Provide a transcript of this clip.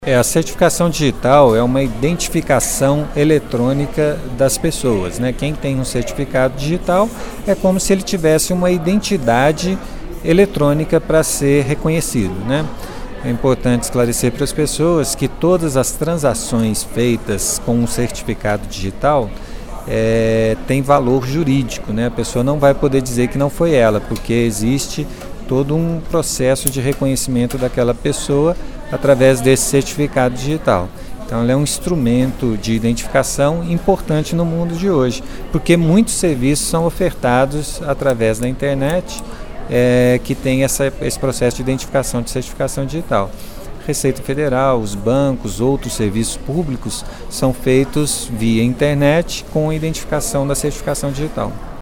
A certificação digital é uma identificação eletrônica das pessoas, né? Quem tem um certificado digital é como se ele tivesse uma identidade eletrônica para ser reconhecido, né? É importante esclarecer para as pessoas que todas as transações feitas com um certificado digital têm valor jurídico, né? A pessoa não vai poder dizer que não foi ela, porque existe todo um processo de reconhecimento daquela pessoa através desse certificado digital. Então, ele é um instrumento de identificação importante no mundo de hoje, porque muitos serviços são ofertados através da internet, que tem esse processo de identificação de certificação digital. Receita Federal, os bancos, outros serviços públicos são feitos via internet com a identificação da certificação digital.